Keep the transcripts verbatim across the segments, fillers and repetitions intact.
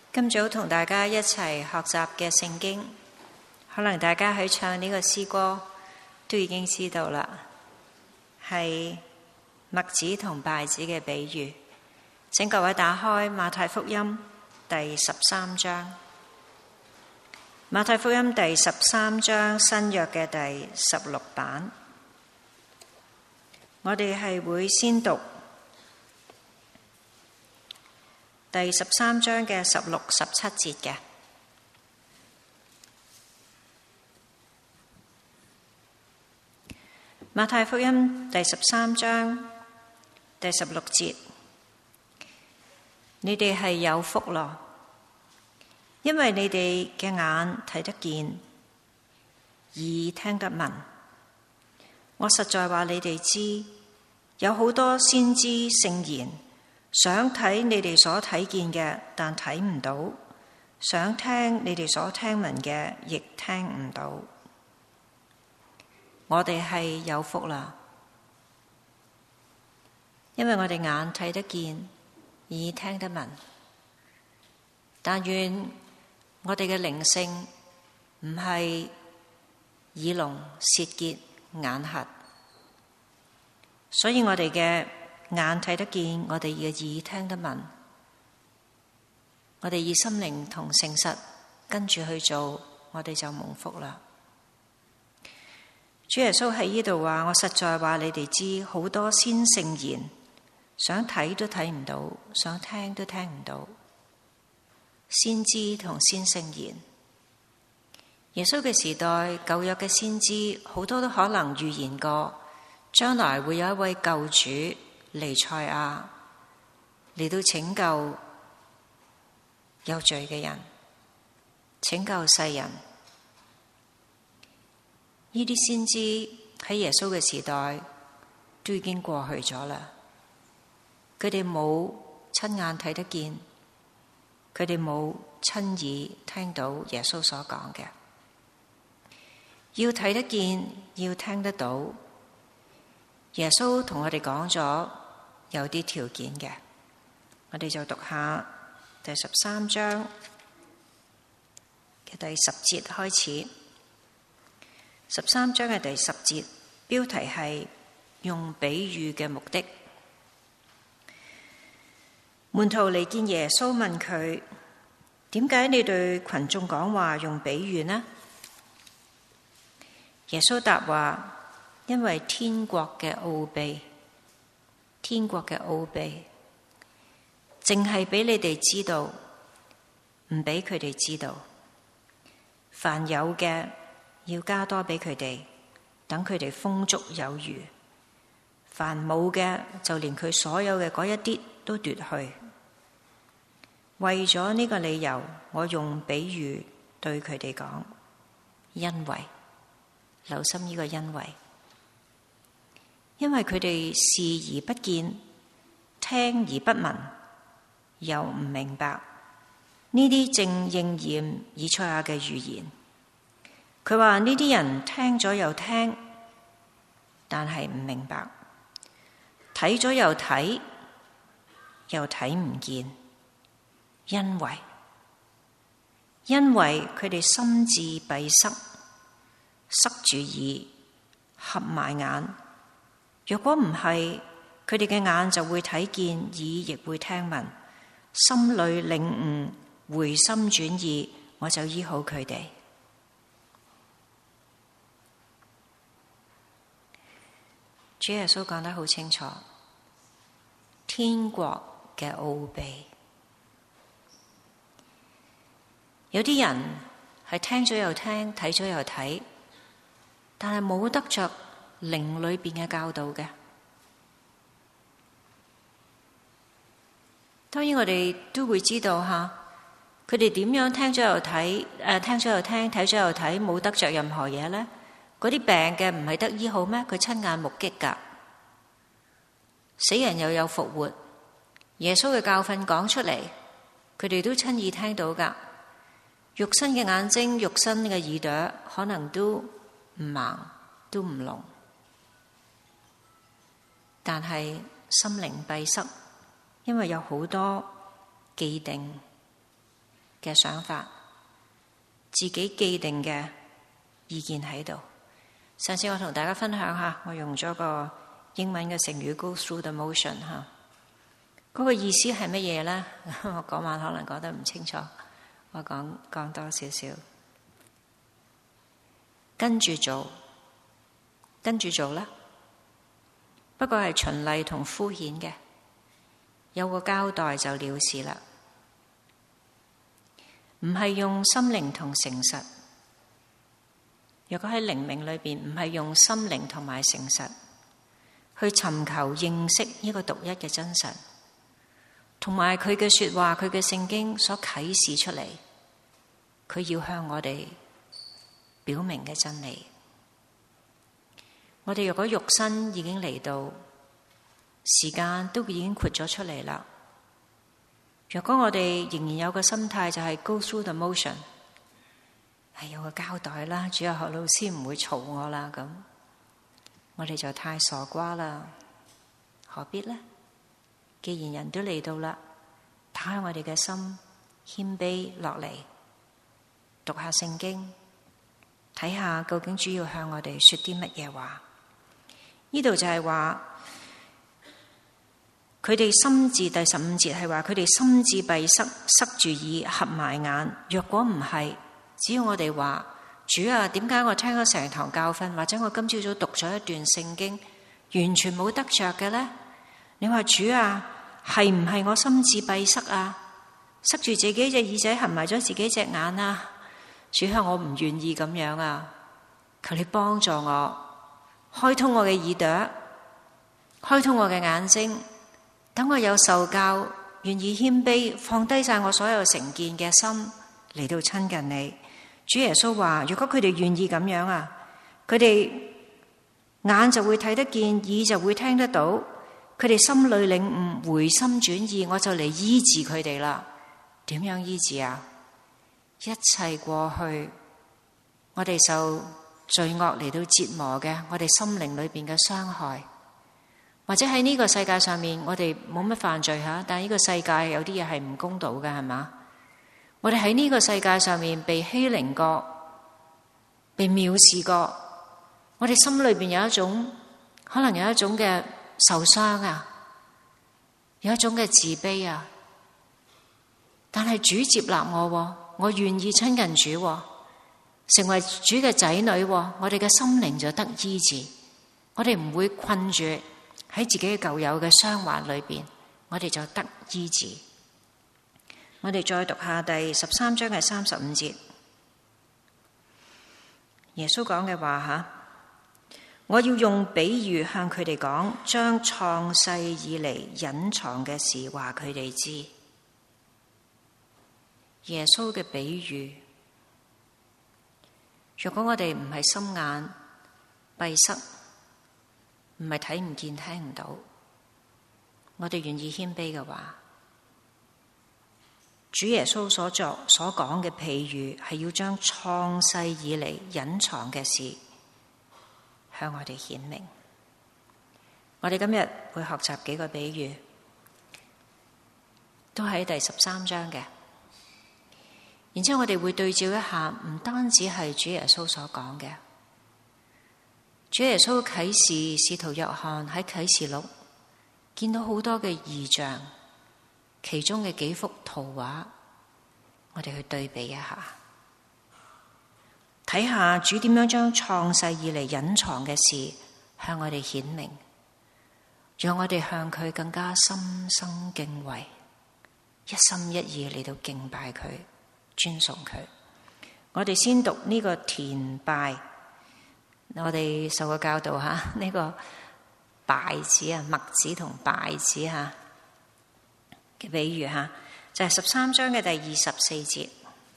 今早同大家一齊學習嘅聖經，可能大家喺唱呢個詩歌都已經知道啦，係麥子同稗子嘅比喻。請各位打開馬太福音第十三章。馬太福音第十三章新約嘅第十六版，我哋係會先讀第十三章嘅十六、十七節嘅。馬太福音第十三章第十六節，你哋係有福咯，因為你哋嘅眼睇得見，耳聽得聞。我實在話你哋知，有好多先知聖言，想睇你哋所睇見嘅，但睇唔到；想聽你哋所聽聞嘅，亦聽唔到。我哋係有福啦，因為我哋眼睇得見，耳聽得聞。但願我哋嘅靈性唔係耳聾、舌結、眼瞎，所以我哋嘅眼睇得見，我哋嘅耳聽得聞，我哋以心靈同誠實跟住去做，我哋就蒙福啦。主耶穌喺呢度話：我實在話你哋知，好多先聖言，想睇都睇唔到，想聽都聽唔到。先知同先聖言，耶穌嘅時代，舊約嘅先知好多都可能預言過，將來會有一位救主彌賽亞嚟到拯救有罪嘅人，拯救世人。呢啲先知喺耶穌嘅時代都已經過去咗啦，佢哋冇親眼睇得見，佢哋冇親耳聽到耶穌所講嘅。要睇得見，要聽得到，耶穌同我哋講咗有啲條件嘅。我哋就讀下第十三章嘅第十節開始。十三章嘅第十節，標題係用比喻嘅目的。門徒嚟見耶穌，問佢：點解你對群眾講話用比喻呢？耶穌答話：因為天國嘅奧秘，天國嘅奧秘，淨係俾你哋知道，唔俾佢哋知道。凡有嘅，要加多俾佢哋，等佢哋豐足有餘；凡冇嘅，就連佢所有嘅嗰一啲都奪去。為咗呢個理由，我用比喻對佢哋講，因為留心呢個因為，因為佢哋視而不見，聽而不聞，又唔明白。呢啲正應驗以賽亞嘅預言。佢話呢啲人聽咗又聽，但係唔明白；睇咗又睇，又睇唔見。因為因為佢哋心智閉塞，塞住耳，合埋眼。若果唔係，佢哋嘅眼就會睇見，耳亦會聽聞，心裏領悟，回心轉意，我就醫好佢哋。主耶穌講得好清楚，天國嘅奧秘。有啲人係聽咗又聽，睇咗又睇，但係冇得着靈裏邊嘅教導嘅。當然我哋都會知道吓，佢哋點樣聽咗又睇，誒聽咗又聽，睇咗又睇，冇得着任何嘢呢？嗰啲病嘅唔係得醫好咩？佢親眼目擊噶，死人又有復活，耶穌嘅教訓講出嚟，佢哋都親耳聽到噶。肉身嘅眼睛、肉身嘅耳朵，可能都唔盲，都唔聾，但係心靈閉塞，因為有好多既定嘅想法，自己既定嘅意見喺度。上次我同大家分享下，我用咗個英文嘅成語 go through the motion 吓，嗰個意思係乜嘢呢？我嗰晚可能講得唔清楚，我講講多少少，跟住做，跟住做啦。不過係循例同敷衍嘅，有個交代就了事啦，唔係用心靈同誠實。若果喺靈命裏邊唔係用心靈同埋誠實去尋求認識呢個獨一嘅真實，同埋佢嘅說話，佢嘅聖經所啟示出嚟，佢要向我哋表明嘅真理。我哋若果肉身已經嚟到，時間都已經豁咗出嚟啦。若果我哋仍然有個心態就係 go through the motion， 係有個交代啦，主日學老師唔會嘈我啦，咁我哋就太傻瓜啦，何必呢？既然人都嚟到啦，打開我哋嘅心，謙卑落嚟，讀下聖經，睇下究竟主要向我哋說啲乜嘢話。呢度就係話佢哋心智，第十五節係話佢哋心智閉塞，塞住耳，合埋眼。若果唔係，只要我哋話主啊，點解我聽咗成堂教訓，或者我今朝早讀咗一段聖經，完全冇得着嘅呢？你話主啊，係唔係我心智閉塞啊？塞住自己隻耳仔，合埋咗自己隻眼啊？主啊，我唔願意咁樣啊！求你幫助我。開通我嘅耳朵，開通我嘅眼睛，等我有受教，願意謙卑，放低晒我所有成見嘅心嚟到親近你。主耶穌話：如果佢哋願意咁樣啊，佢哋眼就會睇得見，耳就會聽得到，佢哋心裏領悟，回心轉意，我就嚟醫治佢哋啦。點樣醫治啊？一切過去我哋受罪惡嚟到折磨嘅，我哋心靈裏邊嘅傷害，或者喺呢個世界上面，我哋冇乜犯罪吓，但係呢個世界有啲嘢係唔公道嘅，係嘛？我哋喺呢個世界上面被欺凌過，被藐視過，我哋心裏邊有一種可能有一種嘅受傷啊，有一種嘅自卑啊，但係主接納我，我願意親近主，成為主嘅仔女，我哋嘅心靈就得醫治，我哋唔會困住喺自己嘅舊有嘅傷患裏邊，我哋就得醫治。我哋再讀下第十三章嘅三十五節，耶穌講嘅話吓，我要用比喻向佢哋講，將創世以嚟隱藏嘅事話佢哋知。耶穌嘅比喻，若果我哋唔係心眼閉塞，唔係睇唔見聽唔到，我哋願意謙卑嘅話，主耶穌所作所講嘅譬喻係要將創世以嚟隱藏嘅事向我哋顯明。我哋今日會學習幾個比喻，都喺第十三章嘅。然之後我哋會對照一下，唔單止係主耶穌所講嘅，主耶穌啟示使徒約翰喺啟示錄見到好多嘅異象，其中嘅幾幅圖畫，我哋去對比一下，睇下主點樣將創世以嚟隱藏嘅事向我哋顯明，讓我哋向佢更加心生敬畏，一心一意嚟到敬拜佢，尊崇佢。我哋先讀呢個田稗，我哋受過教導吓，呢、這個稗子啊，麥子同稗子吓嘅比喻吓，就係十三章嘅第二十四節。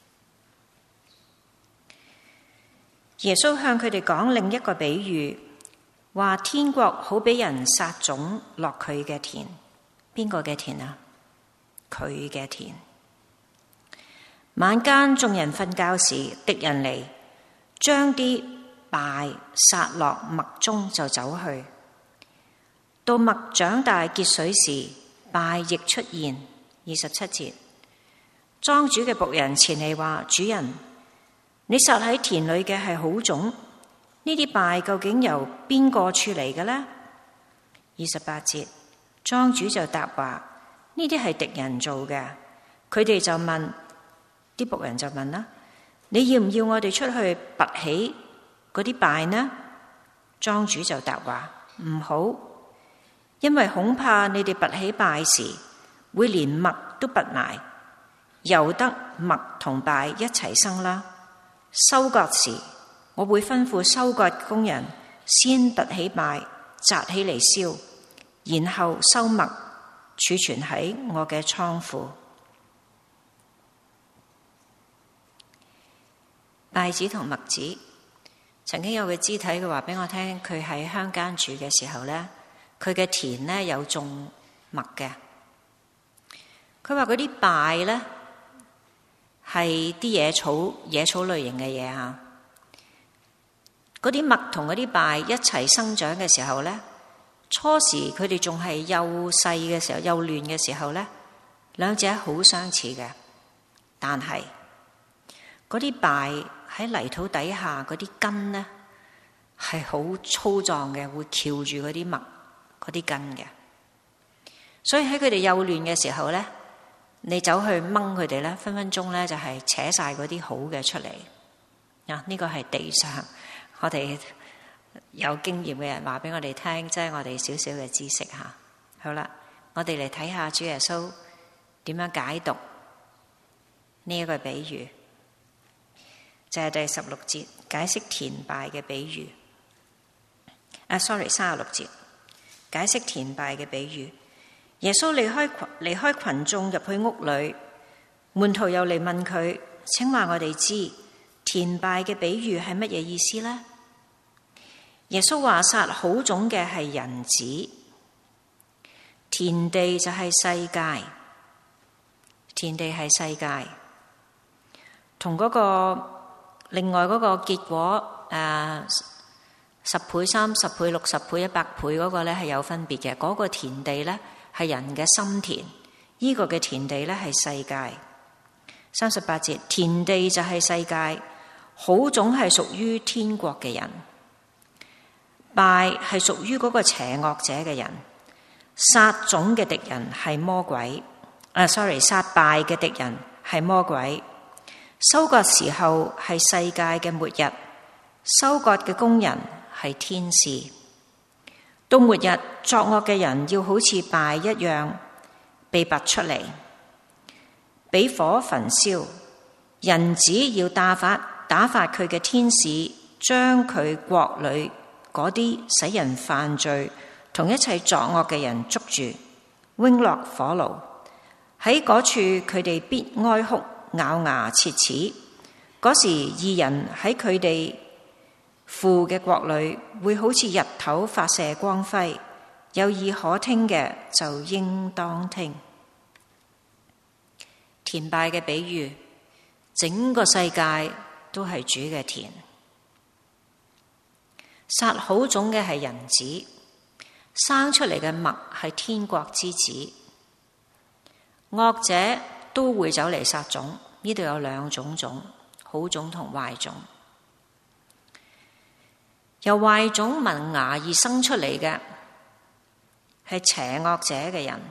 耶穌向佢哋講另一個比喻，話天國好比人撒種落佢嘅田。邊個嘅田啊？佢嘅田。晚間眾人瞓覺時，敵人嚟，將啲稗撒落麥中就走去。到麥長大結穗時，稗亦出現。二十七節， 莊主嘅僕人前嚟話：主人，你撒喺田裏嘅係好種，呢啲稗究竟由邊個處嚟嘅呢？二十八節，莊主就答話：呢啲係敵人做嘅。佢哋就問，啲僕人就問啦：你要唔要我哋出去拔起嗰啲稗呢？莊主就答話：唔好，因為恐怕你哋拔起稗時，會連麥都拔埋，由得麥同稗一齊生啦。收割時，我會吩咐收割工人先拔起稗，紮起嚟燒，然後收麥，儲存喺我嘅倉庫。稗子同麥子，曾經有個肢體佢話俾我聽，佢喺鄉間住嘅時候呢，佢嘅田呢有種麥嘅。佢話嗰啲稗呢係啲野草野草類型嘅嘢吓，嗰啲麥同嗰啲稗一齊生長嘅時候呢，初時佢哋仲係幼細嘅時候，幼嫩嘅時候呢，兩者好相似嘅，但係嗰啲稗喺泥土底下嗰啲根呢係好粗壯嘅，會翹住嗰啲麥嗰啲根嘅，所以喺佢哋幼嫩嘅時候呢，你走去掹佢哋咧，分分鐘咧就係扯晒嗰啲好嘅出嚟。啊，呢個係地上我哋有經驗嘅人話俾我哋聽，即係我哋少少嘅知識吓。好啦，我哋嚟睇下主耶穌點樣解讀呢一個比喻，就係第十六節解釋田稗嘅比喻。啊，sorry，三十六節解釋田稗嘅比喻。耶穌離開群離開群眾入去屋裏，門徒又嚟問佢：請話我哋知田稗嘅比喻係乜嘢意思呢？耶穌話：撒好種嘅係人子，田地就係世界，田地係世界，同嗰個另外嗰個結果誒、呃、十倍、三十倍、六十倍、一百倍嗰個咧係有分別嘅。嗰、那個田地咧係人嘅心田，呢、這個嘅田地咧係世界。三十八節，田地就係世界，好種係屬於天國嘅人，稗係屬於嗰個邪惡者嘅人。撒種嘅敵人係魔鬼，啊，sorry， 撒稗嘅敵人係魔鬼。收割時候係世界嘅末日，收割嘅工人係天使。到末日，作惡嘅人要好似稗一樣被拔出嚟，俾火焚燒。人子要打發打發佢嘅天使，將佢國裏嗰啲使人犯罪同一切作惡嘅人捉住，扔落火爐。喺嗰處佢哋必哀哭，咬牙切齒。嗰時義人喺佢哋父嘅國裏會好似日頭發射光輝，有耳可聽嘅就應當聽。田稗嘅比喻，整個世界都係主嘅田。撒好種嘅係人子，生出嚟嘅麥係天國之子。惡者都會走嚟撒種，呢度有兩種種，好種同壞種。由壞種萌芽而生出嚟嘅係邪惡者嘅人。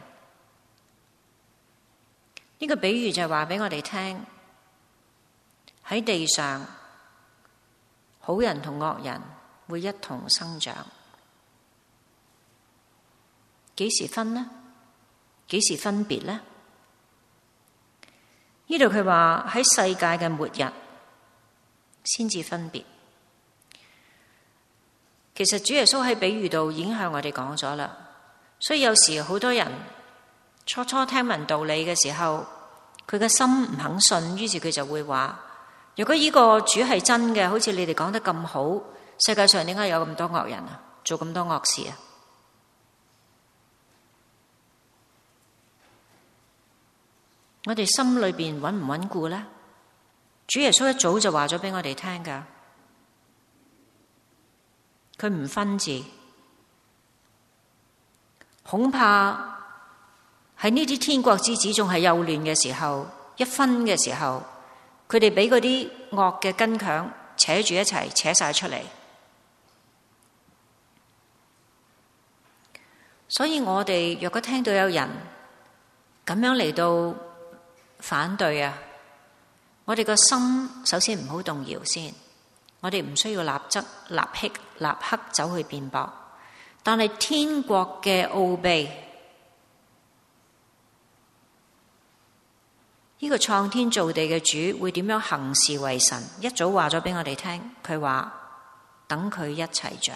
呢個比喻就係話俾我哋聽，喺地上好人同惡人會一同生長。幾時分呢？幾時分別呢？呢度佢話喺世界嘅末日先至分別。其實主耶穌喺比喻度已經向我哋講咗啦，所以有時好多人初初聽聞道理嘅時候，佢嘅心唔肯信，於是佢就會話：如果呢個主係真嘅，好似你哋講得咁好，世界上點解有咁多惡人啊？做咁多惡事啊？我哋心裏邊穩唔穩固呢？主耶穌一早就話咗俾我哋聽噶。佢唔分治，恐怕喺呢啲天國之子仲係幼嫩嘅時候， 一分嘅時候，佢哋俾嗰啲惡嘅跟強扯住一齊扯晒出嚟。所以我哋若果聽到有人咁樣嚟到反對啊，我哋個心首先唔好動搖先，我哋唔需要立即立刻立刻走去辯駁。但係天國嘅奧秘，呢個創天造地嘅主會點樣行事為神？一早話咗俾我哋聽，佢話等佢一齊長。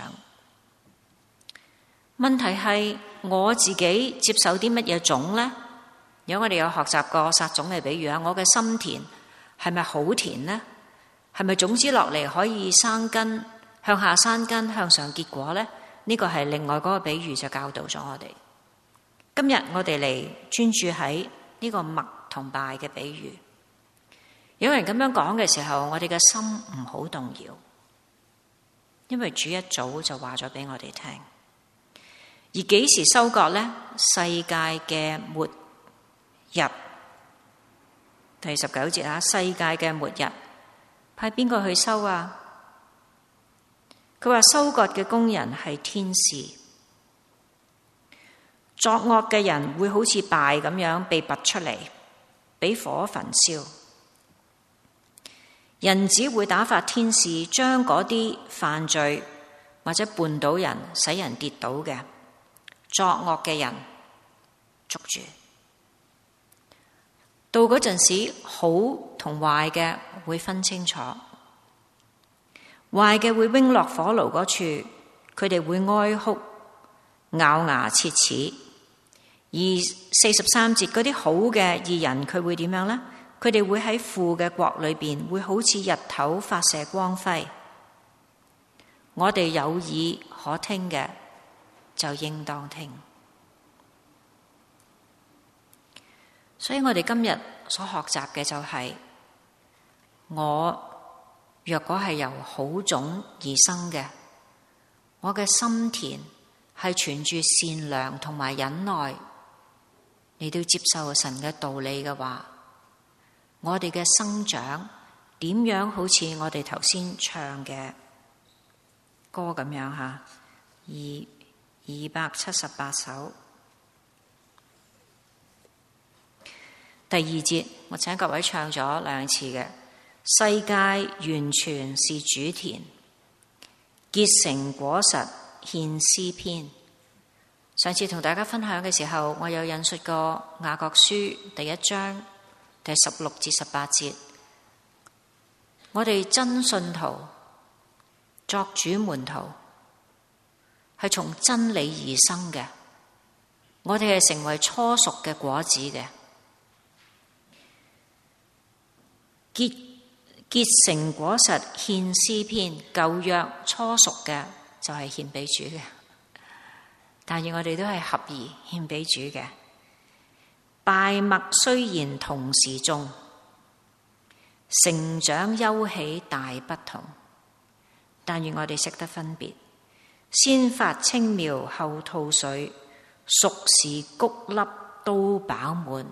問題係我自己接受啲乜嘢種呢？如果我哋有學習過撒種嘅比喻啊，我嘅心田係咪好田呢？係咪種子落嚟可以生根，向下生根，向上結果呢？呢個係另外嗰個比喻就教導咗我哋。今日我哋嚟專注喺呢個麥同稗嘅比喻。有人咁樣講嘅時候，我哋嘅心唔好動搖，因為主一早就話咗俾我哋聽。而幾時收割呢？世界嘅末日，第十九節啊，世界嘅末日，派邊個去收啊？佢話收割嘅工人係天使，作惡嘅人會好似稗咁樣被拔出嚟，俾火焚燒。人子會打發天使將嗰啲犯罪或者絆倒人、使人跌倒嘅作惡嘅人捉住。到嗰陣時，好同壞嘅會分清楚。壞嘅會扔落火爐嗰處，佢哋會哀哭、咬牙切齒。而四十三節嗰啲好嘅義人，佢會點樣呢？佢哋會喺父嘅國裏邊，會好似日頭發射光輝。我哋有耳可聽嘅，就應當聽。所以我哋今日所學習嘅就係、是，我若果係由好種而生嘅，我嘅心田係存住善良同埋忍耐，你都接受神嘅道理嘅話，我哋嘅生長點樣好似我哋頭先唱嘅歌咁樣吓，二二百七十八首第二節，我請各位唱咗兩次嘅。世界完全是主田，結成果實獻詩篇。上次同大家分享嘅時候，我有引述過雅各書第一章第十六至十八節。我哋真信徒作主門徒，係從真理而生嘅，我哋係成為初熟嘅果子嘅，結結成果實獻詩篇。舊約初熟嘅就係獻俾主嘅，但願我哋都係合宜獻俾主嘅。稗麥雖然同時種，成長休起大不同，但願我哋識得分別，先發青苗後吐穗，熟時穀粒都飽滿，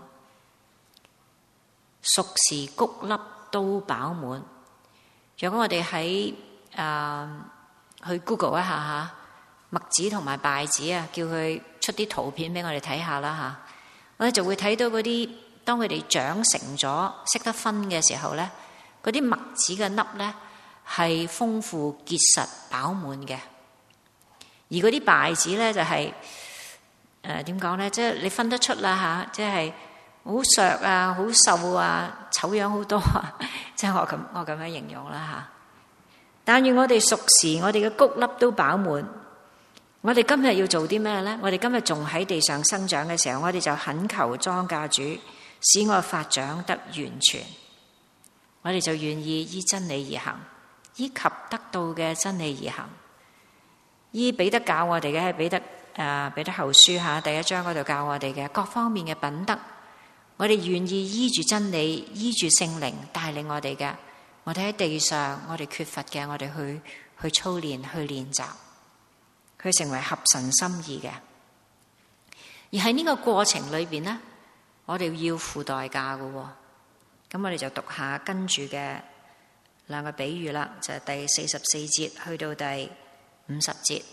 熟時穀粒都飽滿。如果我哋喺誒去 Google 一下吓，麥子同埋稗子啊，叫佢出啲圖片俾我哋睇下啦吓，我哋就會睇到嗰啲當佢哋長成咗，識得分嘅時候咧，嗰啲麥子嘅粒咧係豐富結實飽滿嘅，而嗰啲稗子咧就係誒點講咧，即係你分得出啦吓，即係好削啊，好瘦啊，醜樣好多啊，即係我咁我咁樣形容啦吓。但願我哋熟時，我哋嘅穀粒都飽滿。我哋今日要做啲咩咧？我哋今日仲喺地上生長嘅時候，我哋就懇求莊稼主，使我發長得完全。我哋就願意依真理而行，依及得到嘅真理而行。依彼得教我哋嘅係彼得誒彼得後書吓第一章嗰度教我哋嘅各方面嘅品德，我哋願意依住真理，依住聖靈帶領我哋嘅。我哋喺地上，我哋缺乏嘅，我哋去去操練，去練習，去成為合神心意嘅。而喺呢個過程裏邊呢，我哋要付代價嘅。 咁我哋就讀下跟住嘅兩個比喻啦，就係第四十四節去到第五十節。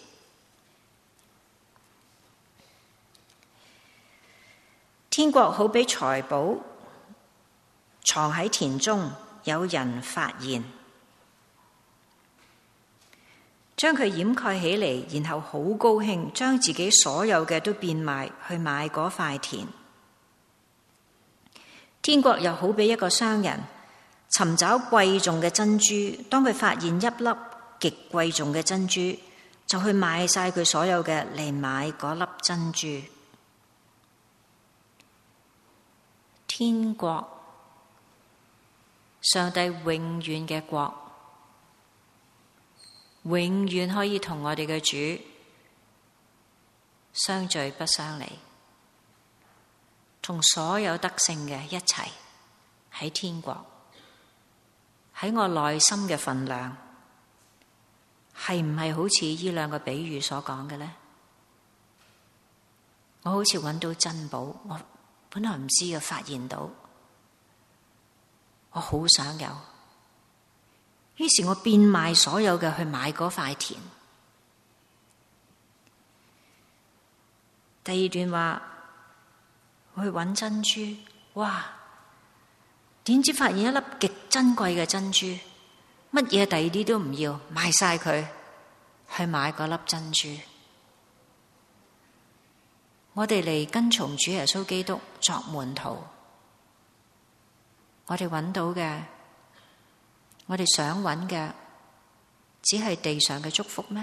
天國好比財寶藏喺田中，有人發現，將佢掩蓋起嚟，然後好高興，將自己所有嘅都變賣去買嗰塊田。天國又好比一個商人尋找貴重嘅珍珠，當佢發現一粒極貴重嘅珍珠，就去賣晒佢所有嘅嚟買嗰粒珍珠。天國，上帝永遠嘅國，永遠可以同我哋嘅主相聚不相離，同所有得勝嘅一齊喺天國。喺我內心嘅份量，係唔係好似呢兩個比喻所講嘅呢？我好似揾到珍寶，我本來唔知嘅，發現到，我好想有，於是我變賣所有嘅去買嗰塊田。第二段話，我去揾珍珠，哇！點知發現一粒極珍貴嘅珍珠，乜嘢第二啲都唔要，賣晒佢去買嗰粒珍珠。我哋嚟跟從主耶穌基督作門徒，我哋揾到嘅，我哋想揾嘅，只係地上嘅祝福咩？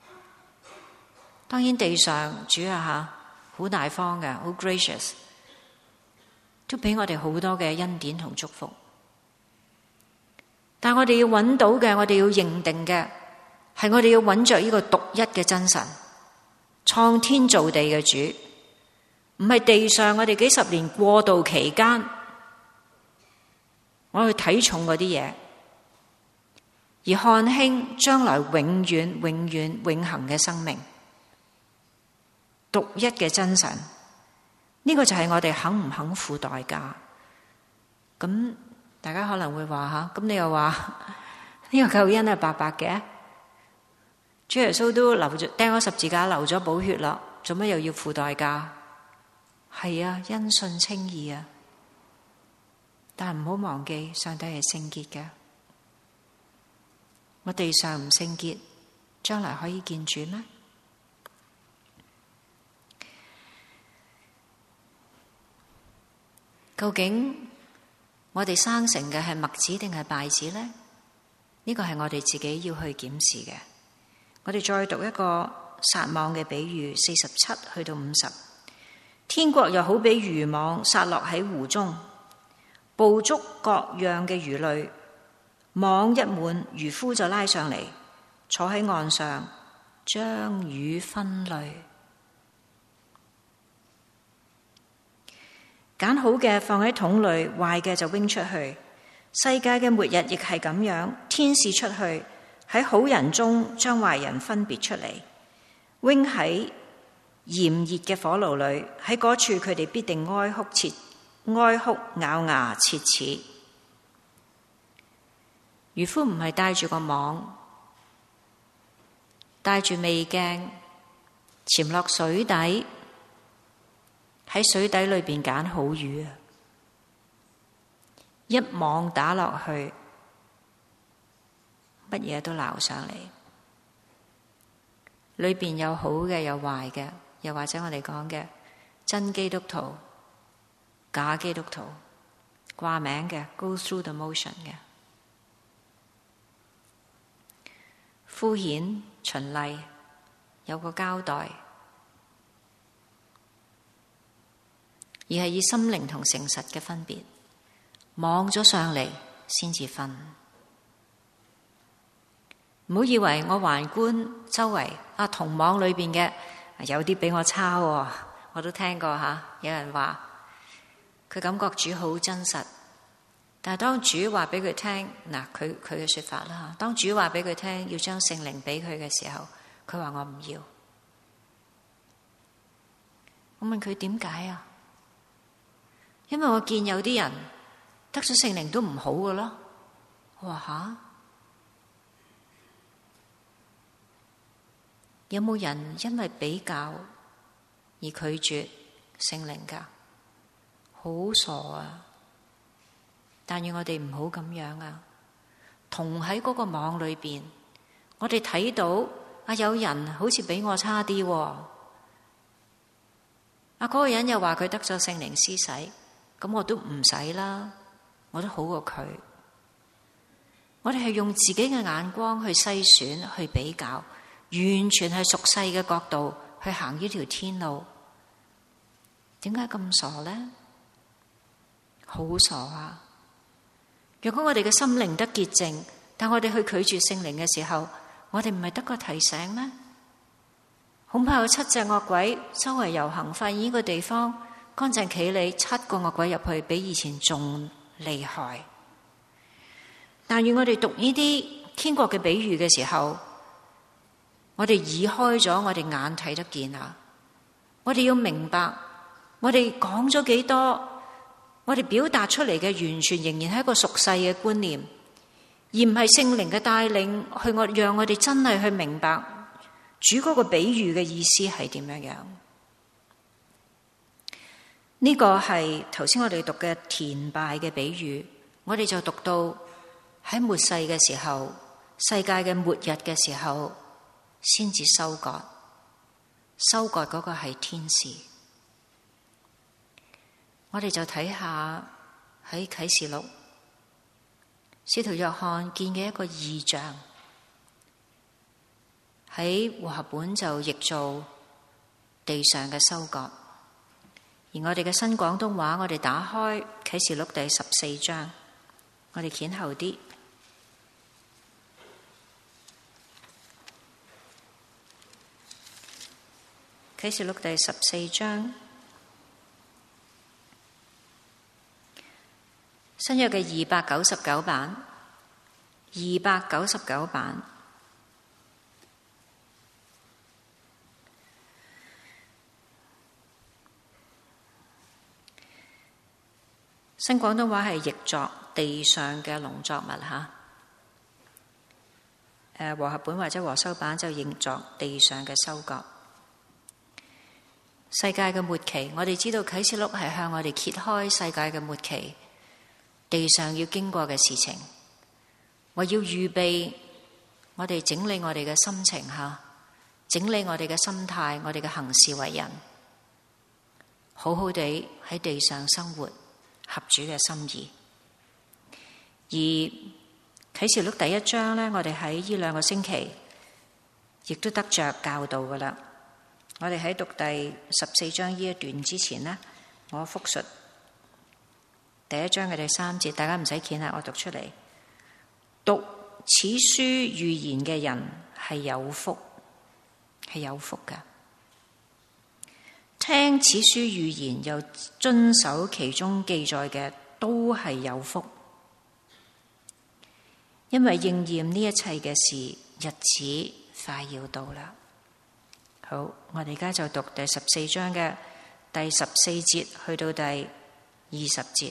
當然地上主啊吓，好大方嘅，好 gracious， 都俾我哋好多嘅恩典同祝福。但我哋要揾到嘅，我哋要認定嘅，係我哋要揾着呢個獨一嘅真神，創天造地嘅主。唔係地上我哋幾十年過渡期間，我去睇重嗰啲嘢，而看輕將來永遠、永遠、永恆嘅生命，獨一嘅真神。呢個就係我哋肯唔肯付代價。咁大家可能會話吓，咁你又話呢個救恩係白白嘅？主耶穌都流咗釘咗十字架，流咗寶血啦，做乜又要付代價？係啊，因信稱義啊，但唔好忘記上帝係聖潔嘅。我地上唔聖潔，將來可以見主咩？究竟我哋生成嘅係麥子定係稗子呢？呢個係我哋自己要去檢視嘅。我哋再讀一個撒網嘅比喻，四十七去到五十。天國又好比漁網撒落喺湖中，捕捉各樣嘅魚類，網一滿，漁夫就拉上嚟，坐喺岸上，將魚分類，揀好嘅放喺桶裏，壞嘅就扔出去。世界嘅末日亦係咁樣，天使出去喺好人中將壞人分別出嚟，扔喺炎熱嘅火爐裏，喺嗰處佢哋必定哀哭切哀哭咬牙切齒。漁夫唔係帶住個網，帶住微鏡潛落水底，喺水底裏邊揀好魚啊！一網打落去，乜嘢都撈上嚟，裏邊有好嘅，有壞嘅。又或者我哋講嘅真基督徒、假基督徒，掛名嘅 go through the motion 嘅，敷衍循例，有個交代，而係以心靈同誠實嘅分別，網咗上嚟先至分。唔好以為我環觀周圍啊，同網裏邊嘅。有啲比我差喎，我都聽過吓。有人話佢感覺主好真實，但係當主話俾佢聽，嗱佢佢嘅說法啦。當主話俾佢聽要將聖靈俾佢嘅時候，佢話我唔要。我問佢點解啊？因為我見有啲人得咗聖靈都唔好㗎咯。我話吓，有冇人因為比較而拒絕聖靈㗎？好傻啊！但願我哋唔好咁樣啊！同喺嗰個網裏邊，我哋睇到啊，有人好似比我差啲喎，啊嗰個人又話佢得咗聖靈施洗，咁我都唔使啦，我都好過佢。我哋係用自己嘅眼光去篩選、去比較，完全係屬世嘅角度去行呢條天路。點解咁傻呢？好傻啊！如果我哋嘅心靈得潔淨，但我哋去拒絕聖靈嘅時候，我哋唔係得個提醒咩？恐怕有七隻惡鬼周圍遊行，發現呢個地方乾淨企理，七個惡鬼入去比以前仲厲害。但願我哋讀呢啲天國嘅比喻嘅時候，我哋移開咗我哋眼睇得見啊！我哋要明白，我哋講咗幾多，我哋表達出嚟嘅完全仍然係一個屬世嘅觀念，而唔係聖靈嘅帶領去我讓我哋真係去明白主嗰個比喻嘅意思係點樣樣。呢個係頭先我哋讀嘅田敗嘅比喻，我哋就讀到喺末世嘅時候，世界嘅末日嘅時候，先至收割，收割嗰個係天使。我哋就睇下喺啟示錄，使徒約翰見嘅一個異象，喺和合本就譯做地上嘅收割，而我哋嘅新廣東話，我哋打開啟示錄第十四章，我哋掀後啲。啟示錄第十四章，新約嘅二百九十九版，二百九十九版。新廣東話係譯作地上嘅農作物吓，誒和合本或者和修版就譯作地上嘅收割。世界嘅末期，我哋知道啟示錄係向我哋揭開世界嘅末期，地上要經過嘅事情，為要預備我哋整理我哋嘅心情吓，整理我哋嘅心態，我哋嘅行事為人，好好地喺地上生活，合主嘅心意。而啟示錄第一章呢，我哋喺呢兩個星期亦都得着教導噶啦。我哋喺讀第十四章呢一段之前呢，我複述第一章嘅第三節，大家唔使見啦，我讀出嚟。讀此書預言嘅人係有福，係有福㗎。聽此書預言又遵守其中記載嘅，都係有福，因為應驗呢一切嘅事，日子快要到啦。好，我哋而家就讀第十四章嘅第十四節去到第二十節。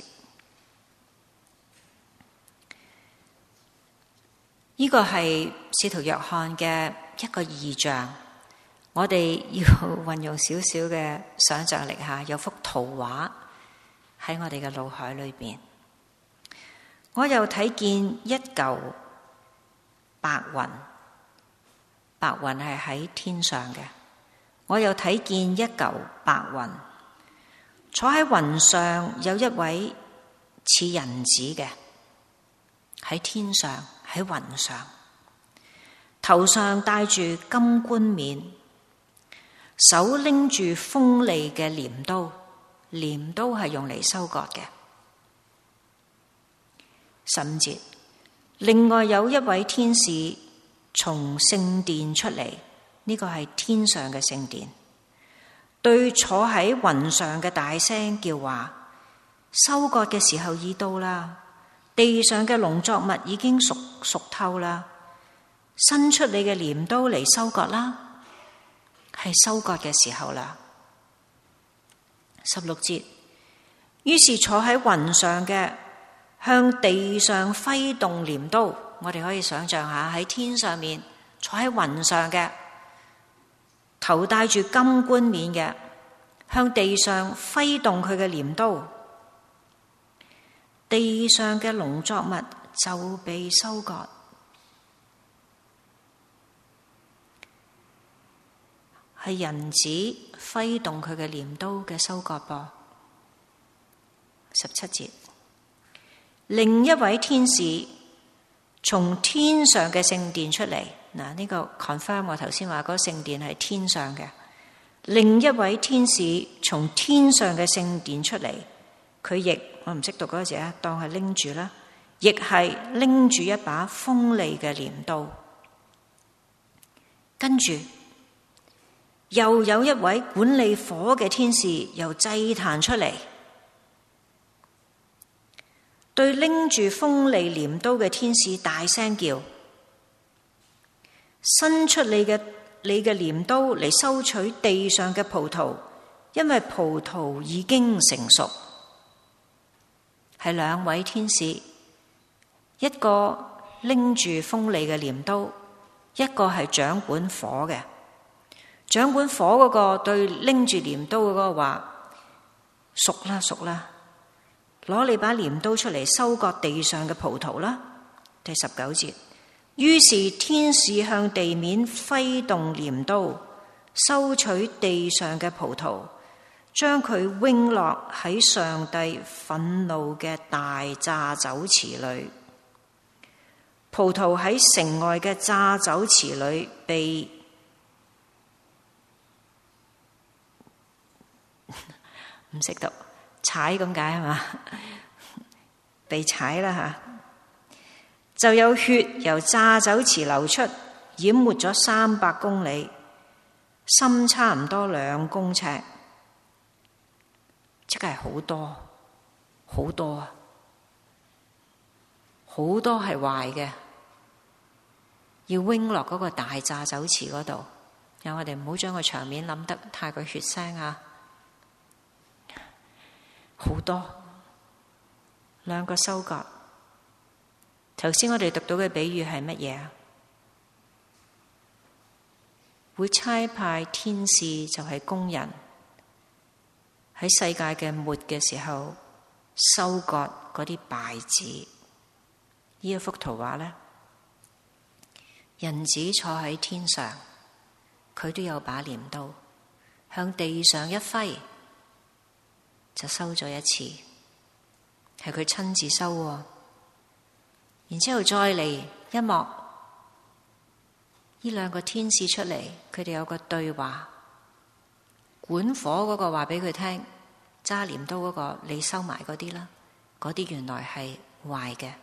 呢個係使徒約翰嘅一個異象，我哋要運用少少嘅想象力下，有幅圖畫喺我哋嘅腦海裏邊。我又睇見一嚿白雲，白雲係喺天上嘅。我又睇見一嚿白雲，坐喺雲上有一位似人子嘅，喺天上，喺雲上，頭上戴住金冠冕，手拎住鋒利嘅鐮刀，鐮刀係用嚟收割嘅。十五節，另外有一位天使從聖殿出嚟，呢個係天上嘅聖殿，對坐喺雲上嘅大聲叫話：收割嘅時候已到啦，地上嘅農作物已經熟熟透啦，伸出你嘅鐮刀嚟收割啦，係收割嘅時候啦。十六節，於是坐喺雲上嘅向地上揮動鐮刀。我哋可以想象下喺天上面坐喺雲上嘅，頭戴住金冠冕嘅，向地上揮動佢嘅鐮刀，地上嘅農作物就被收割。係人子揮動佢嘅鐮刀嘅收割噃。十七節，另一位天使從天上嘅聖殿出嚟。嗱，呢個 confirm 我頭先話嗰個聖殿係天上嘅。另一位天使從天上嘅聖殿出嚟，佢亦我唔識讀嗰個字啊，當係拎住啦，亦係拎住一把鋒利嘅鐮刀。跟住又有一位管理火嘅天使由祭壇出嚟，對拎住鋒利鐮刀嘅天使大聲叫：伸出你嘅你嘅鐮刀嚟收取地上嘅葡萄，因為葡萄已經成熟。係兩位天使，一個拎住鋒利嘅鐮刀，一個係掌管火嘅。掌管火嗰個對拎住鐮刀嗰個話：熟啦熟啦，攞你把鐮刀出嚟收割地上嘅葡萄啦。第十九節，於是天使向地面揮動鐮刀，收取地上嘅葡萄，將佢扔落喺上帝憤怒嘅大榨酒池裏。葡萄喺城外嘅榨酒池裏被唔識讀，踩咁解係嘛？被踩啦吓，就有血由榨酒池流出，淹沒咗三百公里，深差唔多兩公尺，即係好多好多啊！好多係壞嘅，要扔落嗰個大榨酒池嗰度。有我哋唔好將個場面諗得太過血腥啊！好多兩個收割。頭先我哋讀到嘅比喻係乜嘢啊？會差派天使就係工人喺世界嘅末嘅時候收割嗰啲稗子。呢一幅圖畫呢，人子坐喺天上，佢都有把鐮刀，向地上一揮就收咗一次，係佢親自收喎。然之後再嚟一幕，呢兩個天使出嚟，佢哋有個對話。管火嗰個話俾佢聽，揸鐮刀嗰個，你收埋嗰啲啦，嗰啲原來係壞嘅。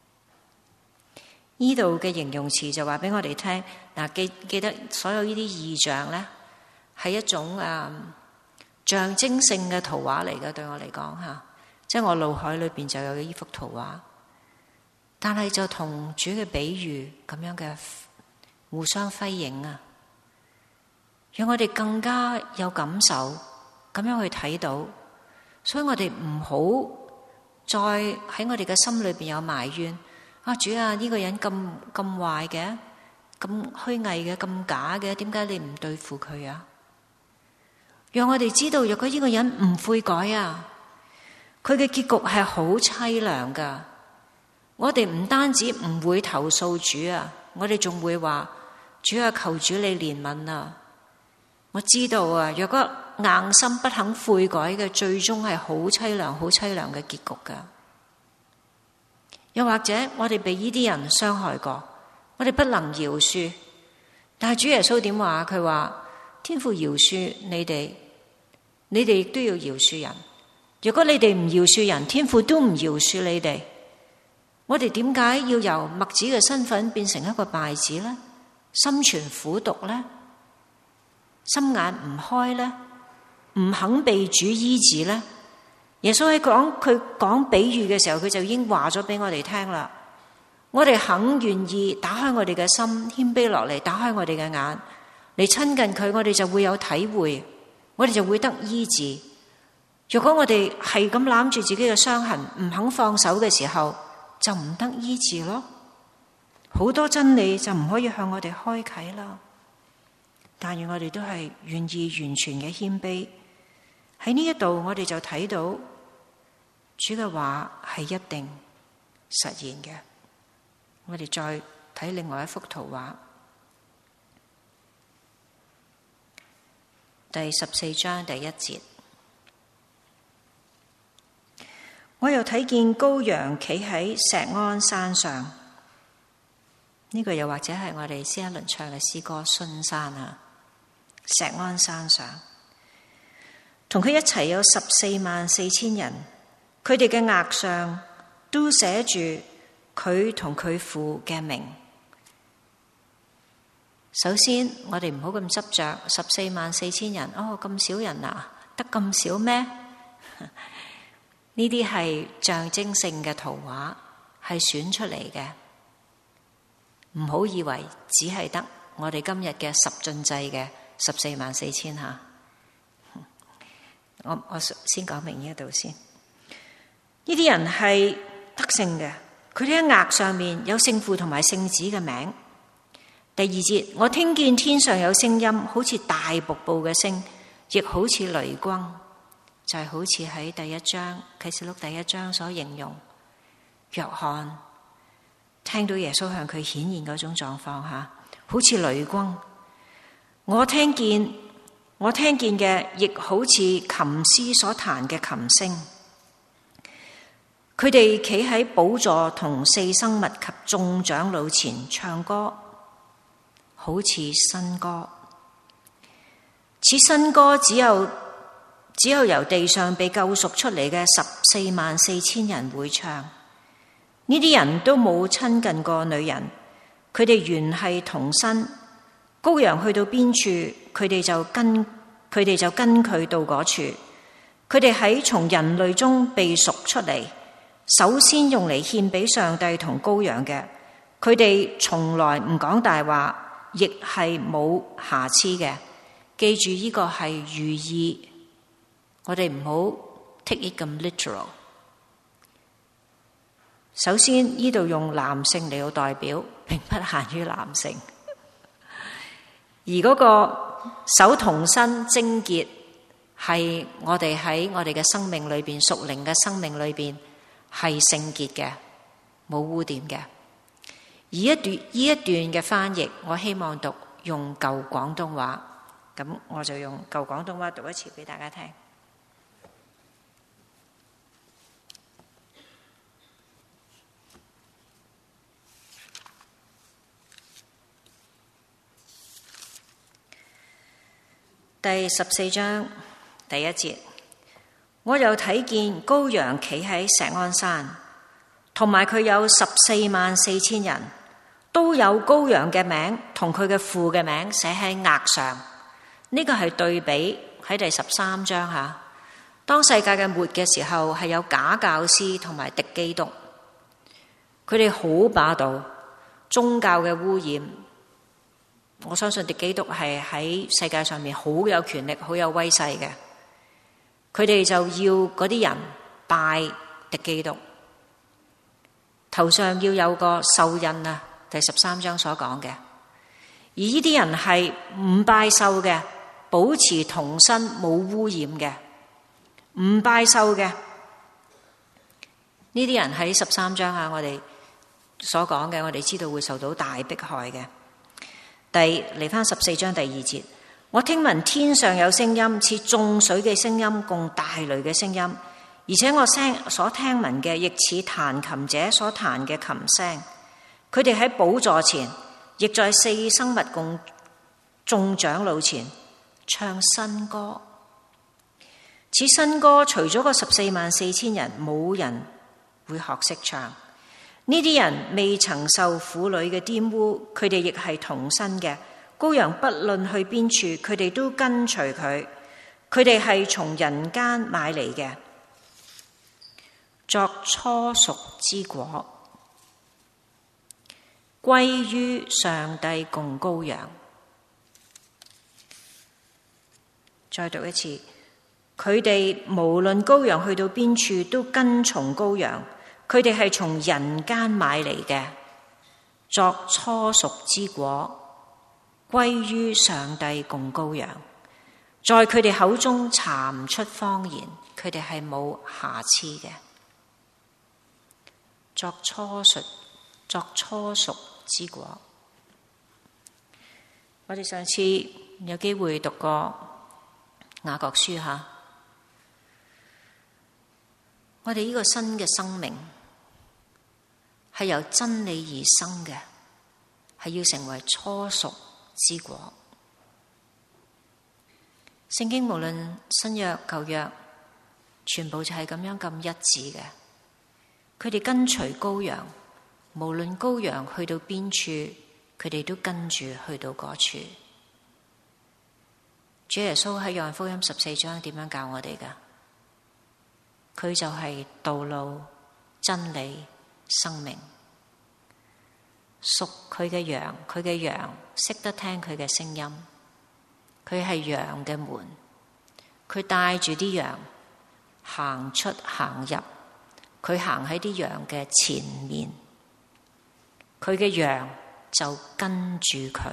呢度嘅形容詞就話俾我哋聽，嗱，記記得所有呢啲異象咧，係一種啊象徵性嘅圖畫嚟嘅。對我嚟講吓，即係我腦海裏邊就有呢幅圖畫。但係就同主嘅比喻咁樣嘅互相輝映啊，讓我哋更加有感受，咁樣去睇到。所以我哋唔好再喺我哋嘅心裏邊有埋怨啊！主啊，呢個人咁咁壞嘅，咁虛偽嘅，咁假嘅，點解你唔對付佢啊？讓我哋知道，若果呢個人唔悔改啊，佢嘅結局係好淒涼噶。我哋唔單止唔會投訴主啊，我哋仲會話：主啊，求主你憐憫啊！我知道啊，若果硬心不肯悔改嘅，最終係好淒涼、好淒涼嘅結局噶。又或者我哋被呢啲人傷害過，我哋不能饒恕，但係主耶穌點話？佢話天父饒恕你哋，你哋亦都要饒恕人。如果你哋唔饒恕人，天父都唔饒恕你哋。我哋點解要由麥子嘅身份變成一個稗子呢？心存苦毒呢？心眼唔開呢？唔肯被主醫治呢？耶穌喺講佢講比喻嘅時候，佢就已經話咗俾我哋聽啦。我哋肯願意打開我哋嘅心，謙卑落嚟，打開我哋嘅眼嚟親近佢，我哋就會有體會，我哋就會得醫治。 如果我哋係咁攬住自己嘅傷痕，唔肯放手嘅時候，就唔得醫治咯。好多真理就唔可以向我哋開啟啦。但願我哋都係願意完全嘅謙卑。喺呢一度，我哋就睇到主嘅話係一定實現嘅。我哋再睇另外一幅圖畫，第十四章第一節。我又睇見羔羊企喺錫安山上，呢、這個又或者係我哋先一輪唱嘅詩歌《信山》啊，錫安山上，同佢一齊有十四萬四千人，佢哋嘅額上都寫住佢同佢父嘅名。首先，我哋唔好咁執着，十四萬四千人，哦，咁少人啊，得咁少咩？呢啲係象徵性嘅圖畫，係選出嚟嘅。唔好以為只係得我哋今日嘅十進制嘅十四萬四千吓。我我先講明呢一度先。呢啲人係得勝嘅，佢哋喺額上面有聖父同埋聖子嘅名。第二節，我聽見天上有聲音，好似大瀑布嘅聲，亦好似雷轟。就係好似喺第一章啟示錄第一章所形容，約翰聽到耶穌向佢顯現嗰種狀況吓，好似雷轟。我聽見我聽見嘅亦好似琴師所彈嘅琴聲。佢哋企喺寶座同四生物及眾長老前唱歌，好似新歌。此新歌只有只有由地上被救贖出嚟嘅十四萬四千人會唱。呢啲人都冇親近過女人，佢哋原係童身。羔羊去到邊處，佢哋就跟佢哋就跟佢到嗰處。佢哋喺從人類中被贖出嚟，首先用嚟獻俾上帝同羔羊嘅。佢哋從來唔講大話，亦係冇瑕疵嘅。記住呢個係寓意。我哋唔好 take it 咁 literal。首先，呢度用男性嚟到代表，並不限於男性。而嗰個守童身貞潔，係我哋喺我哋嘅生命裏邊，屬靈嘅生命裏邊係聖潔嘅，冇污點嘅。而一段呢一段嘅翻譯，我希望讀用舊廣東話，咁我就用舊廣東話讀一次俾大家聽。第十四章第一節，我又睇見羔羊企喺錫安山，同埋佢有十四萬四千人，都有羔羊嘅名同佢嘅父嘅名寫喺額上。呢、這個係對比喺第十三章吓。當世界嘅末嘅時候，係有假教師同埋敵基督，佢哋好霸道，宗教嘅污染。我相信敵基督係喺世界上面好有權力、好有威勢嘅。佢哋就要嗰啲人拜敵基督，頭上要有個獸印啊，第十三章所講嘅。而呢啲人係唔拜獸嘅，保持童身冇污染嘅，唔拜獸嘅。呢啲人喺十三章啊，我哋所講嘅，我哋知道會受到大迫害嘅。第嚟返十四章第二節，我聽聞天上有聲音，似眾水嘅聲音，共大雷嘅聲音，而且我聲所聽聞嘅，亦似彈琴者所彈嘅琴聲。佢哋喺寶座前，亦在四生物共眾長老前唱新歌。此新歌除咗個十四萬四千人，冇人會學識唱。呢啲人未曾受婦女嘅玷污，佢哋亦係童身嘅。羔羊不論去邊處，佢哋都跟隨佢。佢哋係從人間買嚟嘅，作初熟之果，歸於上帝共羔羊。再讀一次， 佢哋無論羔羊去到邊處，都跟從羔羊。佢哋係從人間買嚟嘅，作初熟之果，歸於上帝共羔羊。在佢哋口中查唔出謊言，佢哋係冇瑕疵嘅。作初熟，作初熟之果。我哋上次有機會讀過雅各書吓，我哋呢個新嘅生命係由真理而生嘅，係要成為初熟之果。聖經無論新約舊約，全部就係咁樣咁一致嘅。佢哋跟隨羔羊，無論羔羊去到邊處，佢哋都跟住去到嗰處。主耶穌喺約翰福音十四章點樣教我哋㗎？佢就係道路、真理、生命。屬佢嘅羊，佢嘅羊識得聽佢嘅聲音。佢係羊嘅門，佢帶住啲羊行出行入，佢行喺啲羊嘅前面，佢嘅羊就跟住佢，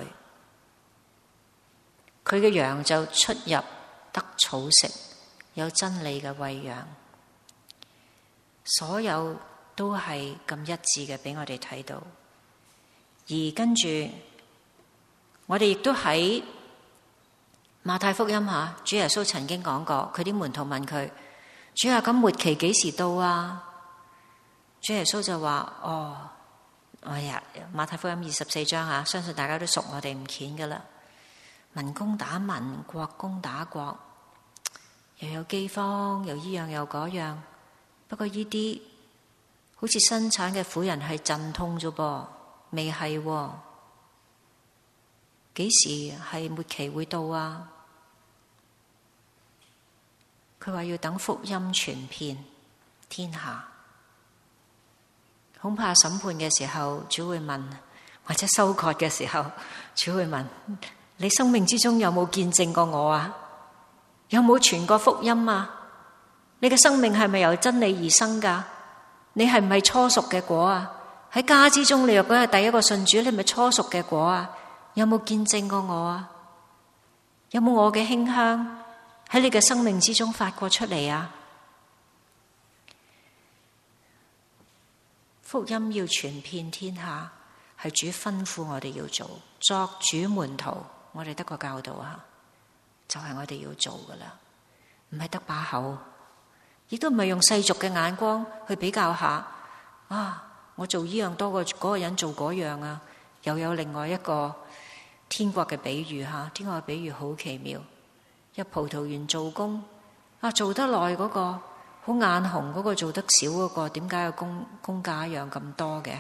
佢嘅羊就出入得草食，有真理嘅餵養，所有都係咁一致嘅，俾我哋睇到。而跟住我哋亦都喺馬太福音下，主耶穌曾經講過，佢啲門徒問佢：主啊，咁末期幾時到啊？主耶穌就話：哦，哎呀，馬太福音二十四章啊，相信大家都熟，我哋唔掀噶啦。民攻打民，國攻打國，又有饑荒，又依樣又嗰樣。不過呢啲好似生產嘅婦人係陣痛啫噃，未係喎。幾時係末期會到啊？佢話要等福音傳遍天下，恐怕審判嘅時候，主會問，或者收割嘅時候，主會問：你生命之中有冇見證過我啊？有冇傳過福音啊？你嘅生命係咪由真理而生噶？你係唔係初熟嘅果啊？喺家之中，你若果係第一個信主，你係咪初熟嘅果啊？有冇見證過我啊？有冇我嘅馨香喺你嘅生命之中發過出嚟啊？福音要傳遍天下，係主吩咐我哋要做，作主門徒，我哋得個教導啊，就係我哋要做噶啦，唔係得把口，亦都唔係用世俗嘅眼光去比較下啊，我做呢樣多過嗰個人做嗰樣啊。又有另外一個天國嘅比喻吓，天國嘅比喻好奇妙。入葡萄園做工啊，做得耐嗰個好眼紅，嗰個做得少嗰個，點解個工工價一樣咁多嘅？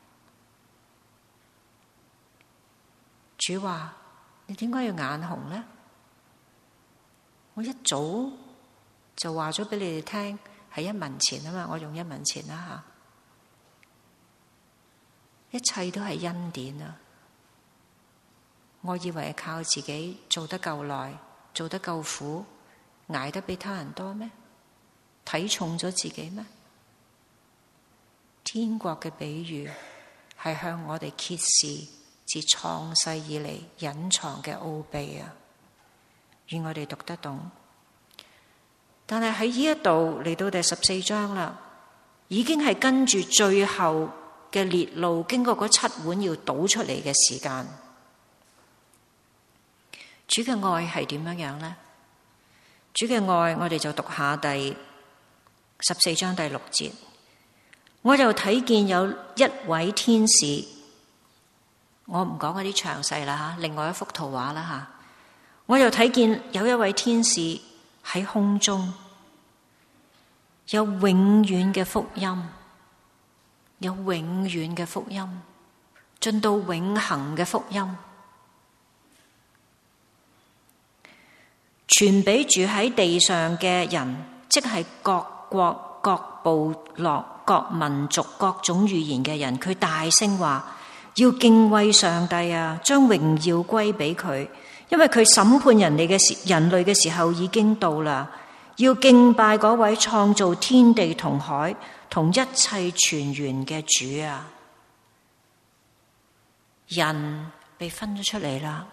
主話：你點解要眼紅呢？我一早就話咗俾你哋聽，係一文錢啊嘛，我用一文錢啦吓，一切都係恩典啊！我以為係靠自己做得夠耐，做得夠苦，捱得比他人多咩？睇重咗自己咩？天國嘅比喻係向我哋揭示自創世以嚟隱藏嘅奧秘啊！願我哋讀得懂。但係喺呢一度嚟到第十四章啦，已經係跟住最後嘅烈怒，經過嗰七碗要倒出嚟嘅時間。主嘅愛係點樣樣呢？主嘅愛，我哋就讀下第十四章第六節。我就睇見有一位天使，我唔講嗰啲詳細啦吓，另外一幅圖畫啦吓。我又睇見有一位天使喺空中，有永遠嘅福音，有永遠嘅福音，進到永恆嘅福音。傳俾住喺地上嘅人，即係各國、各部落、各民族、各種語言嘅人，佢大聲話：要敬畏上帝啊，將榮耀歸俾佢，因為佢審判人哋嘅時人類嘅時候已經到啦。 要敬拜嗰位創造天地同海同一切泉源嘅主啊！人被分咗出嚟啦，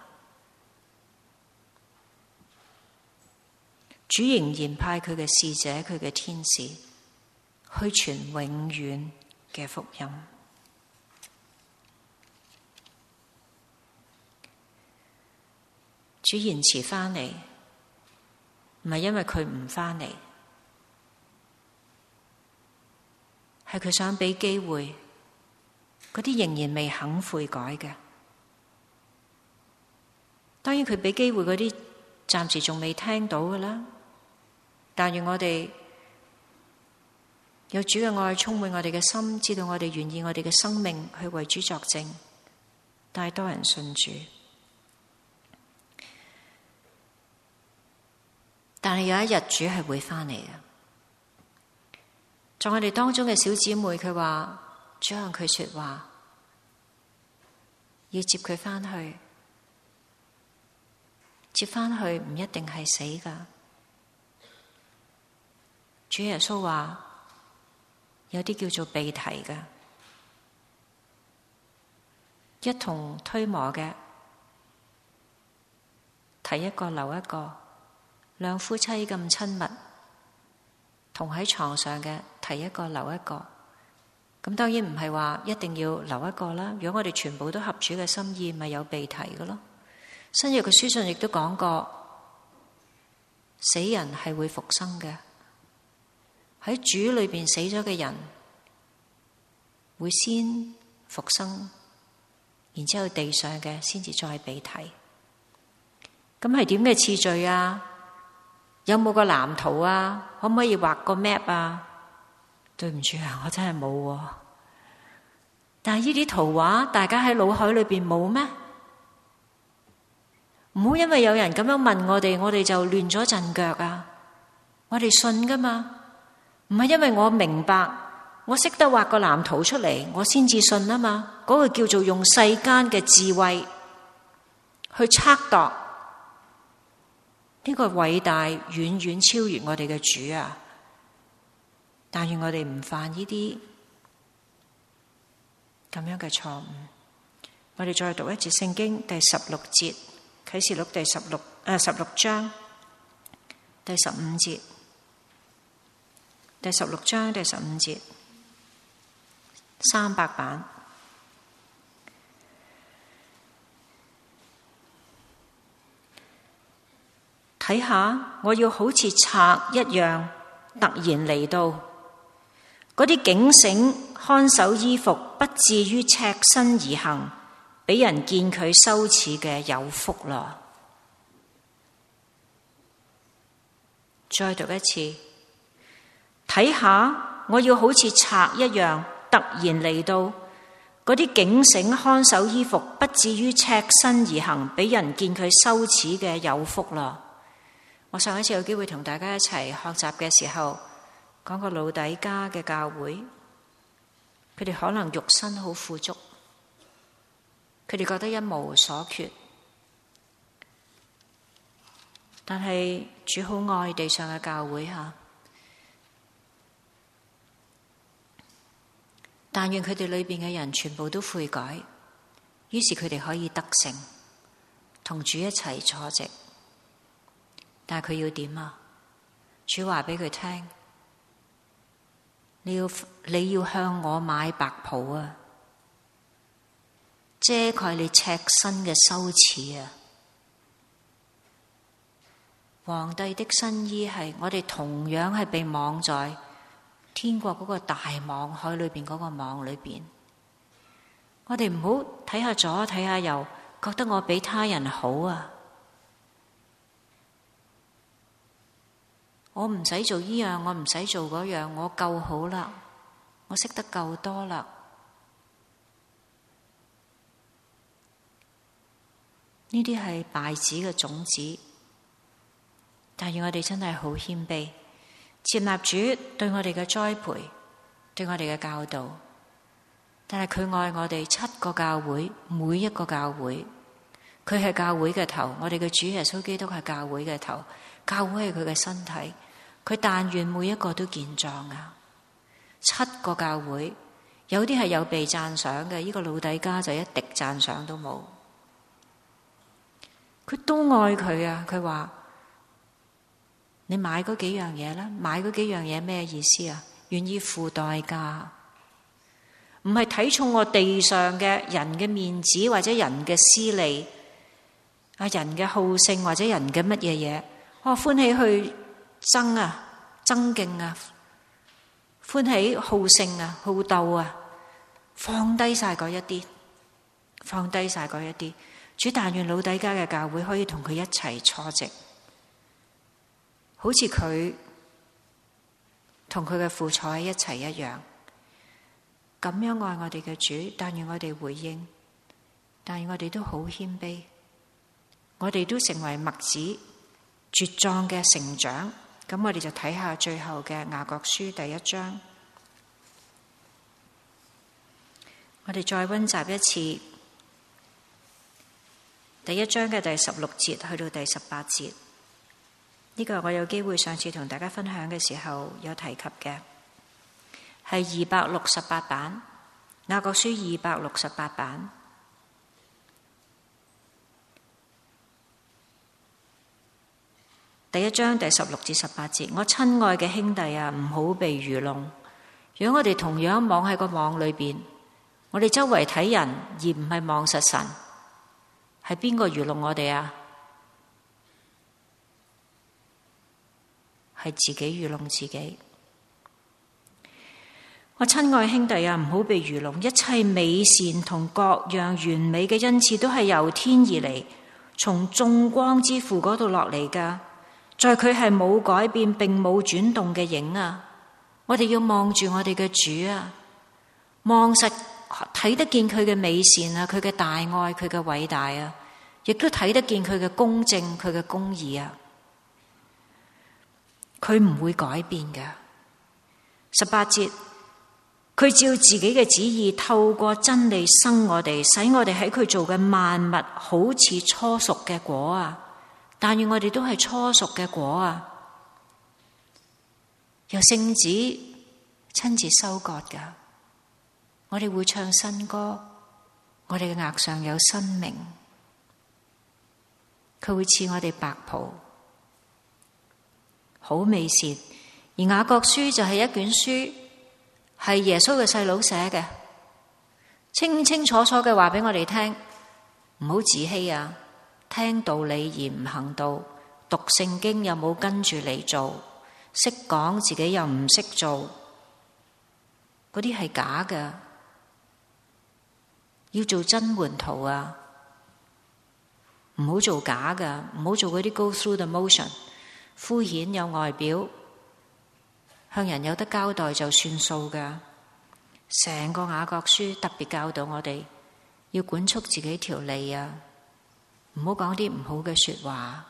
主仍然派佢嘅使者、佢嘅天使去傳永遠嘅福音。主延遲返嚟，唔係因為佢唔返嚟，係佢想俾機會嗰啲仍然未肯悔改嘅。當然佢俾機會嗰啲暫時仲未聽到嘅啦，但願我哋有主嘅愛充滿我哋嘅心，知道我哋願意我哋嘅生命去為主作證，帶多人信主。但係有一日主係會返嚟嘅，在我哋當中嘅小姊妹，佢話主向佢說話，要接佢返去，接返去唔一定係死㗎。主耶穌話有啲叫做被提嘅，一同推磨嘅，提一個留一個。兩夫妻咁親密，同喺床上嘅，提一個留一個。咁當然唔係話一定要留一個啦。如果我哋全部都合主嘅心意，咪有被提嘅咯。新約嘅書信亦都講過，死人係會復生嘅。喺主裏邊死咗嘅人，會先復生，然之後地上嘅先至再被提。咁係點嘅次序啊？有冇個藍圖啊？可唔可以畫個 map 啊？對唔住啊，我真係冇喎。但係呢啲圖畫，大家喺腦海裏邊冇咩？唔好因為有人咁樣問我哋，我哋就亂咗陣腳啊！我哋信噶嘛，唔係因為我明白，我識得畫個藍圖出嚟，我先至信啊嘛。嗰個叫做用世間嘅智慧去測度。呢個偉大遠遠超越我哋嘅主啊！但願我哋唔犯呢啲咁樣嘅錯誤。我哋再讀一節聖經第十六節，啟示錄第十六誒十六章第十五節，第十六章第十五節，三百版。睇下，我要好似賊一樣突然嚟到，嗰啲警醒看守衣服，不至於赤身而行，俾人見佢羞恥嘅有福啦。再讀一次，睇下，我要好似賊一樣突然嚟到，嗰啲警醒看守衣服，不至於赤身而行，俾人見佢羞恥嘅有福啦。我上一次有機會同大家一齊學習嘅時候，講過老底嘉嘅教會，佢哋可能肉身好富足，佢哋覺得一無所缺，但係主好愛地上嘅教會吓，但願佢哋裏邊嘅人全部都悔改，於是佢哋可以得勝，同主一齊坐席。但係佢要點啊？主話俾佢聽，你要你要向我買白袍啊，遮蓋你赤身嘅羞恥啊！皇帝的新衣係我哋同樣係被網在天國嗰個大網海裏邊嗰個網裏邊。我哋唔好睇下左睇下右，覺得我比他人好啊！我唔使做呢樣，我唔使做嗰樣，我夠好啦，我識得夠多啦。呢啲係敗子嘅種子，但願我哋真係好謙卑，接納主對我哋嘅栽培，對我哋嘅教導。但係佢愛我哋七個教會，每一個教會，佢係教會嘅頭，我哋嘅主耶穌基督係教會嘅頭，教會係佢嘅身體。 佢但願每一個都健壯啊！七個教會，有啲係有被讚賞嘅，呢個老底嘉就一滴讚賞都冇。佢都愛佢啊！佢話：你買嗰幾樣嘢啦，買嗰幾樣嘢咩意思啊？願意付代價，唔係睇重我地上嘅人嘅面子或者人嘅私利啊，人嘅好勝或者人嘅乜嘢嘢，我歡喜去爭啊，爭競啊，歡喜好勝啊，好鬥啊，放低晒嗰一啲，放低晒嗰一啲。主但願老底嘉嘅教會可以同佢一齊坐席，好似佢同佢嘅父坐喺一齊一樣，咁樣愛我哋嘅主。但願我哋回應，但願我哋都好謙卑，我哋都成為麥子茁壯嘅成長。咁我哋就睇下最後嘅雅各書第一章，我哋再溫習一次第一章嘅第十六節去到第十八節。呢個我有機會上次同大家分享嘅時候有提及嘅，係二百六十八版，雅各書二百六十八版。第一章第十六至十八節，我親愛嘅兄弟啊，唔好被愚弄。如果我哋同樣網喺個網裏邊，我哋周圍睇人而唔係望實神，係邊個愚弄我哋啊？係自己愚弄自己。我親愛兄弟啊，唔好被愚弄。一切美善同各樣完美嘅恩賜都係由天而嚟，從眾光之父嗰度落嚟噶。在佢係冇改變並冇轉動嘅影啊！我哋要望住我哋嘅主啊，望實睇得見佢嘅美善啊，佢嘅大愛，佢嘅偉大啊，亦都睇得見佢嘅公正，佢嘅公義啊。佢唔會改變嘅。十八節，佢照自己嘅旨意透過真理生我哋，使我哋喺佢做嘅萬物好似初熟嘅果啊！但願我哋都係初熟嘅果啊，由聖子親自收割噶。我哋會唱新歌，我哋嘅額上有新名，佢會賜我哋白袍，好美善。而雅各書就係一卷書，係耶穌嘅細佬寫嘅，清清楚楚嘅話俾我哋聽，唔好自欺啊！聽道理而唔行道，讀聖經又冇跟住嚟做，識講自己又唔識做，嗰啲係假嘅。要做真門徒啊，唔好做假嘅，唔好做嗰啲 go through the motion， 敷衍有外表，向人有得交代就算數嘅。成個雅各書特別教導我哋要管束自己條脷啊，唔好講啲唔好嘅說話，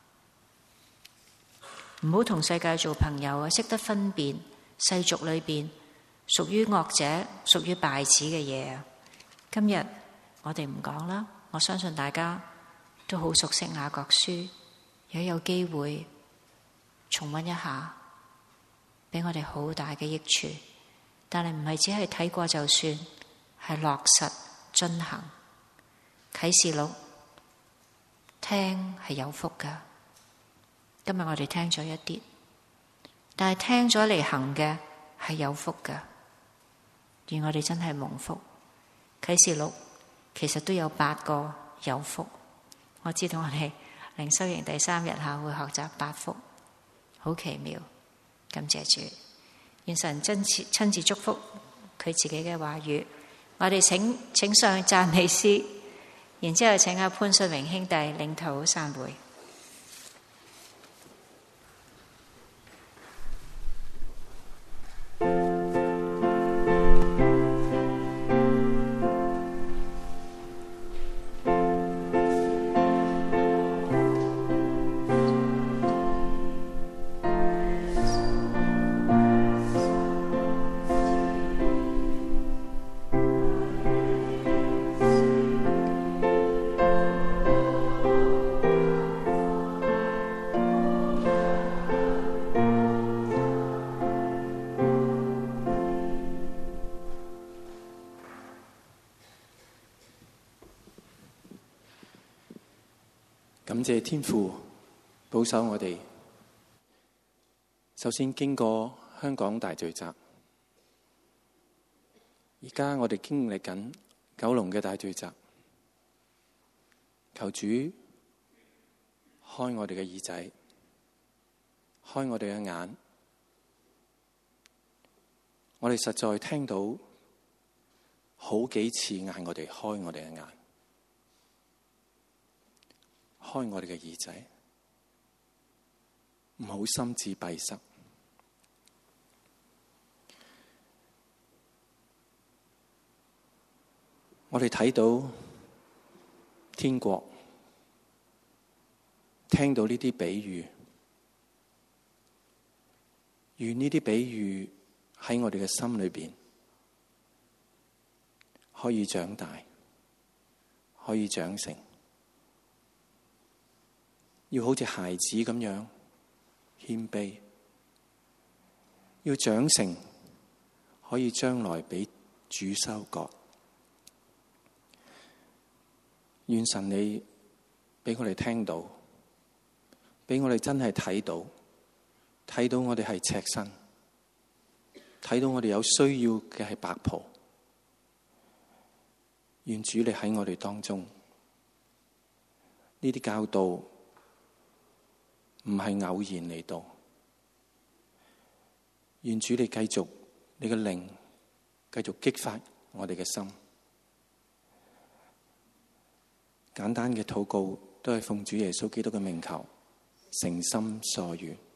唔好同世界做朋友啊！識得分辨世俗裏邊屬於惡者、屬於敗子嘅嘢啊！今日我哋唔講啦，我相信大家都好熟悉雅各書，如果有機會重溫一下，俾我哋好大嘅益處。但係唔係只係睇過就算，係落實進行。啟示錄聽係有福噶，今日我哋聽咗一啲，但係聽咗嚟行嘅係有福噶，而我哋真係蒙福。啟示錄其實都有八個有福，我知道我哋靈修營第三日下會學習八福，好奇妙，感謝主，願神親自親自祝福佢自己嘅話語。我哋請請上讚美詩。然之後請阿潘信榮兄弟領禱散會。 感謝天父保守我哋。首先經過香港大聚集，而家我哋經歷緊九龍嘅大聚集。求主開我哋嘅耳仔，開我哋嘅眼。我哋實在聽到好幾次嗌我哋開我哋嘅眼，開我哋嘅耳仔，唔好心智閉塞。我哋睇到天國，聽到呢啲比喻，願呢啲比喻喺我哋嘅心裏邊可以長大，可以長成，要好似孩子咁樣謙卑，要長成可以將來俾主收割。願神你俾我哋聽到，俾我哋真係睇到，睇到我哋係赤身，睇到我哋有需要嘅係白袍。願主你喺我哋當中，呢啲教導唔係偶然嚟到。願主你繼續你嘅靈繼續激發我哋嘅心。簡單嘅禱告都係奉主耶穌基督嘅名求，誠心所願。